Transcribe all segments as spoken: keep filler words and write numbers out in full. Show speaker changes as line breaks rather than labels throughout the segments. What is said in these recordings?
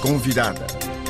Convidada.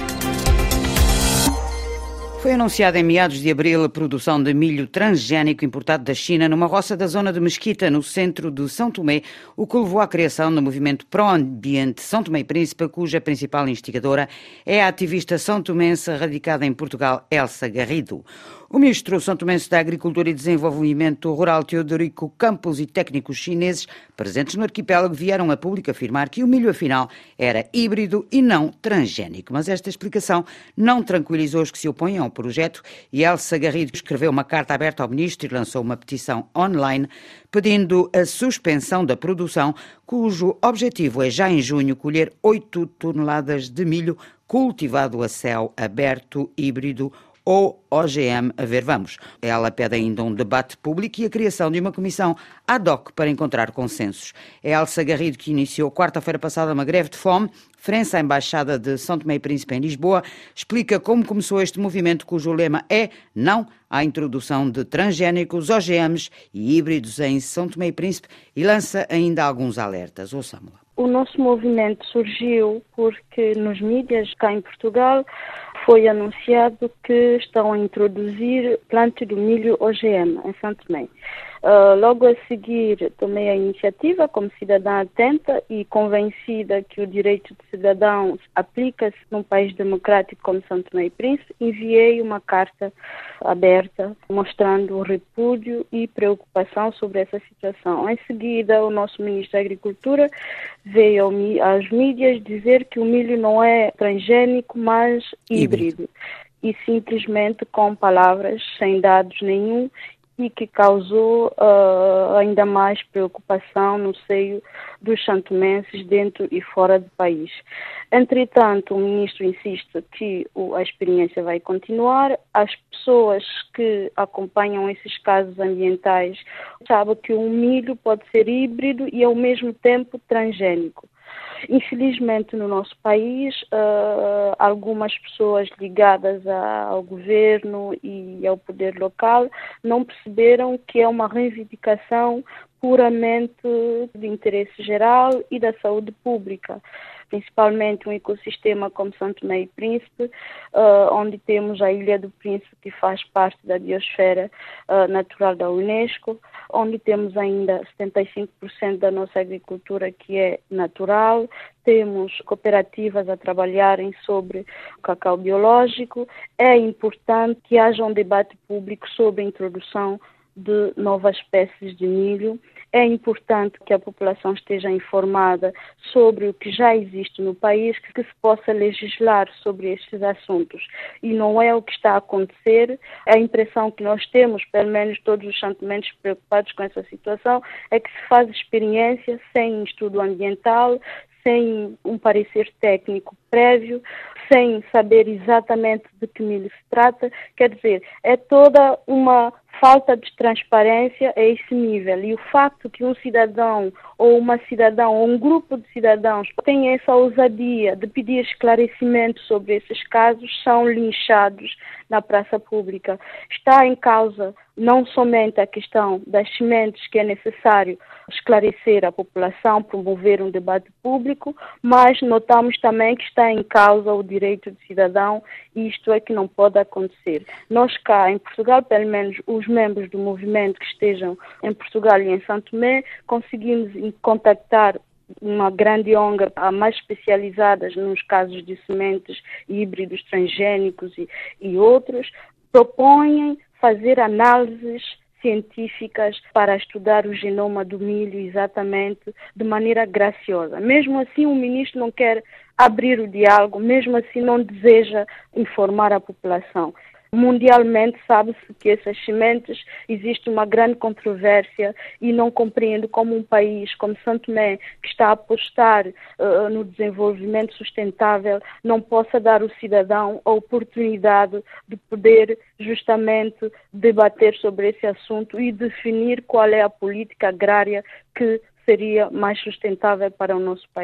Foi anunciada em meados de abril a produção de milho transgénico importado da China numa roça da zona de Mesquita, no centro de São Tomé, o que levou à criação do movimento Pró-Ambiente São Tomé e Príncipe, cuja principal instigadora é a ativista são-tomense radicada em Portugal, Elsa Garrido. O ministro são-tomense da Agricultura e Desenvolvimento Rural, Teodorico Campos, e técnicos chineses presentes no arquipélago vieram a público afirmar que o milho, afinal, era híbrido e não transgénico. Mas esta explicação não tranquilizou os que se opõem ao projeto e Elsa Garrido escreveu uma carta aberta ao ministro e lançou uma petição online pedindo a suspensão da produção, cujo objetivo é já em junho colher oito toneladas de milho cultivado a céu aberto, híbrido ou O G M, a ver vamos. Ela pede ainda um debate público e a criação de uma comissão ad hoc para encontrar consensos. É Elsa Garrido que iniciou quarta-feira passada uma greve de fome, frente à Embaixada de São Tomé e Príncipe em Lisboa, explica como começou este movimento cujo lema é não à introdução de transgénicos, O G Ms e híbridos em São Tomé e Príncipe e lança ainda alguns alertas. Ouçamos-la.
O nosso movimento surgiu porque nos mídias cá em Portugal foi anunciado que estão a introduzir plantio do milho O G M em São Tomé. Uh, logo a seguir tomei a iniciativa como cidadã atenta e convencida que o direito de cidadão aplica-se num país democrático como São Tomé e Príncipe, enviei uma carta aberta mostrando o repúdio e preocupação sobre essa situação. Em seguida, o nosso ministro da Agricultura veio às mídias dizer que o milho não é transgénico, mas híbrido. E simplesmente com palavras, sem dados nenhum, e que causou uh, ainda mais preocupação no seio dos santomenses dentro e fora do país. Entretanto, o ministro insiste que o, a experiência vai continuar. As pessoas que acompanham esses casos ambientais sabem que o milho pode ser híbrido e ao mesmo tempo transgénico. Infelizmente, no nosso país, uh, algumas pessoas ligadas a, ao governo e ao poder local não perceberam que é uma reivindicação puramente de interesse geral e da saúde pública, principalmente um ecossistema como São Tomé e Príncipe, uh, onde temos a Ilha do Príncipe, que faz parte da biosfera uh, natural da Unesco, onde temos ainda setenta e cinco por cento da nossa agricultura que é natural, temos cooperativas a trabalharem sobre o cacau biológico. É importante que haja um debate público sobre a introdução de novas espécies de milho. É importante que a população esteja informada sobre o que já existe no país, que se possa legislar sobre estes assuntos. E não é o que está a acontecer. A impressão que nós temos, pelo menos todos os santomenses preocupados com essa situação, é que se faz experiência sem estudo ambiental, sem um parecer técnico prévio, sem saber exatamente de que milho se trata. Quer dizer, é toda uma falta de transparência a esse nível. E o facto que um cidadão ou uma cidadã ou um grupo de cidadãos tenha essa ousadia de pedir esclarecimento sobre esses casos são linchados na praça pública. Está em causa não somente a questão das sementes, que é necessário esclarecer a população, promover um debate público, mas notamos também que está em causa o direito do cidadão e isto é que não pode acontecer. Nós cá em Portugal, pelo menos os membros do movimento que estejam em Portugal e em São Tomé, conseguimos contactar uma grande O N G, a mais especializadas nos casos de sementes híbridos, transgénicos e, e outros, propõem fazer análises científicas para estudar o genoma do milho exatamente de maneira graciosa. Mesmo assim, o ministro não quer abrir o diálogo, mesmo assim não deseja informar a população. Mundialmente sabe-se que essas sementes existe uma grande controvérsia e não compreendo como um país como São Tomé, que está a apostar uh, no desenvolvimento sustentável, não possa dar ao cidadão a oportunidade de poder justamente debater sobre esse assunto e definir qual é a política agrária que seria mais sustentável para o nosso país.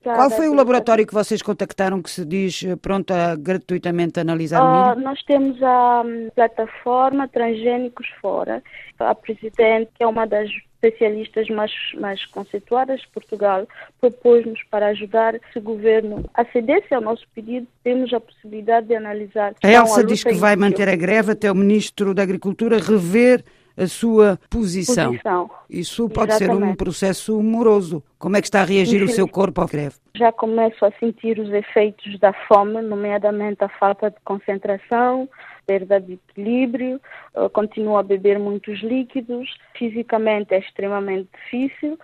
Qual foi o laboratório que vocês contactaram que se diz pronto a gratuitamente analisar o milho?
Uh, nós temos a um, plataforma Transgénicos Fora. A presidente, que é uma das especialistas mais, mais conceituadas de Portugal, propôs-nos para ajudar se o governo acedesse ao nosso pedido, temos a possibilidade de analisar.
A Elsa a diz que vai manter a greve até o Ministro da Agricultura rever a sua posição.
posição.
Isso pode Exatamente. ser um processo moroso. Como é que está a reagir Enfim, o seu corpo à greve?
Já começo a sentir os efeitos da fome, nomeadamente a falta de concentração, perda de equilíbrio, uh, continuo a beber muitos líquidos, fisicamente é extremamente difícil,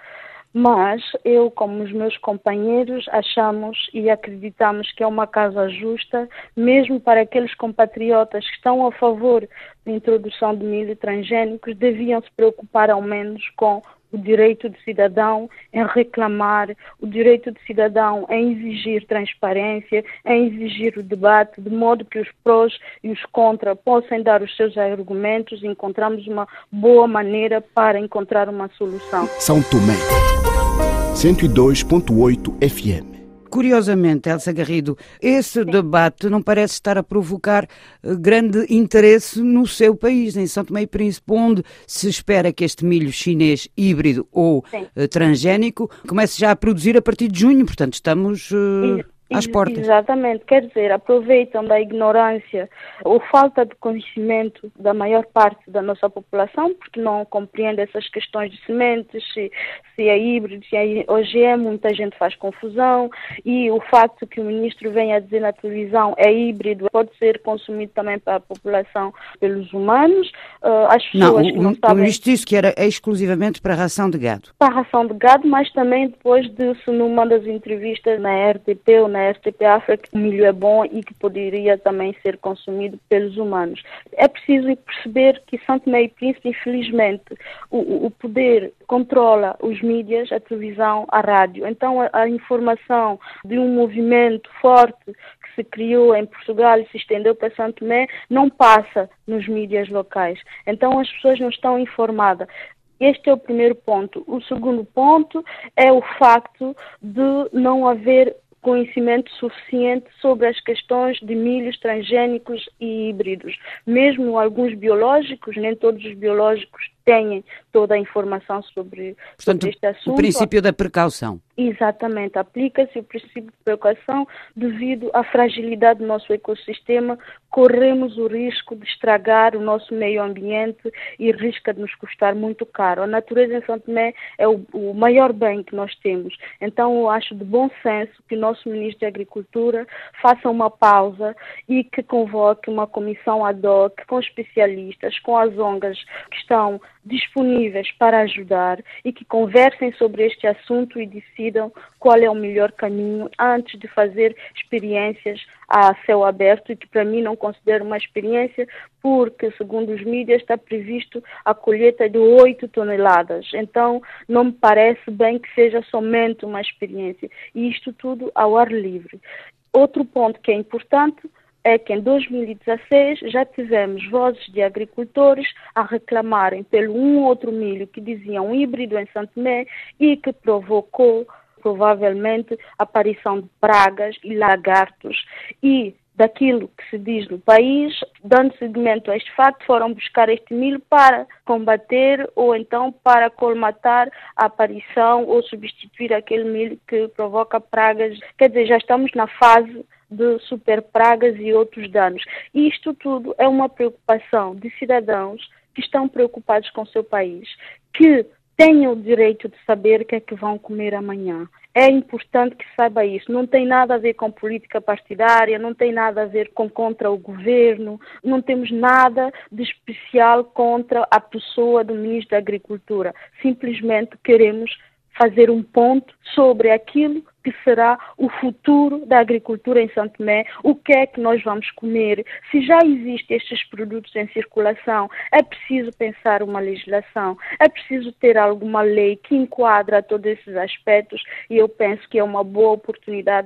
mas eu, como os meus companheiros, achamos e acreditamos que é uma causa justa, mesmo para aqueles compatriotas que estão a favor da introdução de milho transgénicos, deviam se preocupar ao menos com o direito do cidadão em reclamar, o direito do cidadão em exigir transparência, em exigir o debate, de modo que os prós e os contra possam dar os seus argumentos e encontramos uma boa maneira para encontrar uma solução.
São Tomé, cento e dois ponto oito F M.
Curiosamente, Elsa Garrido, esse Sim. debate não parece estar a provocar grande interesse no seu país, em São Tomé e Príncipe, onde se espera que este milho chinês híbrido ou Sim. transgénico comece já a produzir a partir de junho, portanto estamos uh, às portas.
Exatamente, quer dizer, aproveitam da ignorância ou falta de conhecimento da maior parte da nossa população, porque não compreende essas questões de sementes, se, se é híbrido, se é O G M, muita gente faz confusão, e o facto que o ministro venha dizer na televisão é híbrido, pode ser consumido também para a população pelos humanos, uh, as pessoas
não,
que não
o,
sabem...
O ministro disse que era exclusivamente para a ração de gado.
Para a ração de gado, mas também depois disso, numa das entrevistas na R T P ou na R T P África, que o milho é bom e que poderia também ser consumido pelos humanos. É preciso perceber que São Tomé e Príncipe, infelizmente, o, o poder controla os mídias, a televisão, a rádio. Então, a, a informação de um movimento forte que se criou em Portugal e se estendeu para São Tomé não passa nos mídias locais. Então, as pessoas não estão informadas. Este é o primeiro ponto. O segundo ponto é o facto de não haver conhecimento suficiente sobre as questões de milhos transgénicos e híbridos. Mesmo alguns biológicos, nem todos os biológicos têm toda a informação sobre,
Portanto,
sobre este assunto.
O princípio da precaução.
Exatamente, aplica-se o princípio de precaução devido à fragilidade do nosso ecossistema, corremos o risco de estragar o nosso meio ambiente e risca de nos custar muito caro. A natureza em São Tomé é o, o maior bem que nós temos, então eu acho de bom senso que o nosso Ministro da Agricultura faça uma pausa e que convoque uma comissão ad hoc com especialistas, com as O N Gs que estão disponíveis para ajudar e que conversem sobre este assunto e decidam qual é o melhor caminho antes de fazer experiências a céu aberto, e que para mim não considero uma experiência porque, segundo os mídias, está previsto a colheita de oito toneladas. Então, não me parece bem que seja somente uma experiência. E isto tudo ao ar livre. Outro ponto que é importante é que em dois mil e dezasseis já tivemos vozes de agricultores a reclamarem pelo um ou outro milho que diziam híbrido em São Tomé e que provocou provavelmente a aparição de pragas e lagartos. E daquilo que se diz no país, dando seguimento a este facto, foram buscar este milho para combater ou então para colmatar a aparição ou substituir aquele milho que provoca pragas. Quer dizer, já estamos na fase de super pragas e outros danos. E isto tudo é uma preocupação de cidadãos que estão preocupados com o seu país, que tenham o direito de saber o que é que vão comer amanhã. É importante que saiba isso. Não tem nada a ver com política partidária, não tem nada a ver com contra o governo, não temos nada de especial contra a pessoa do Ministro da Agricultura. Simplesmente queremos fazer um ponto sobre aquilo que será o futuro da agricultura em São Tomé, o que é que nós vamos comer, se já existem estes produtos em circulação, é preciso pensar uma legislação, é preciso ter alguma lei que enquadra todos esses aspectos, e eu penso que é uma boa oportunidade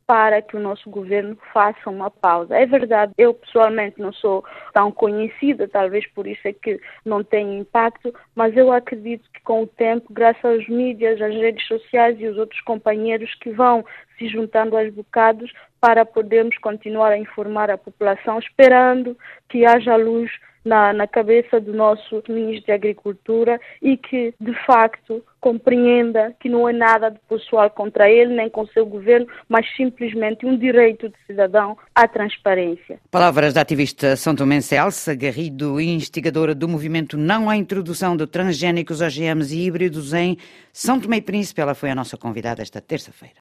para que o nosso governo faça uma pausa. É verdade, eu pessoalmente não sou tão conhecida, talvez por isso é que não tem impacto, mas eu acredito que com o tempo, graças aos mídias, às redes sociais e os outros companheiros que vão se juntando aos bocados para podermos continuar a informar a população, esperando que haja luz na, na cabeça do nosso ministro da Agricultura e que, de facto, compreenda que não é nada de pessoal contra ele, nem com o seu governo, mas simplesmente um direito de cidadão à transparência.
Palavras da ativista são-tomense Elsa Garrido, instigadora do movimento Não à Introdução de Transgénicos, O G Ms e Híbridos em São Tomé e Príncipe. Ela foi a nossa convidada esta terça-feira.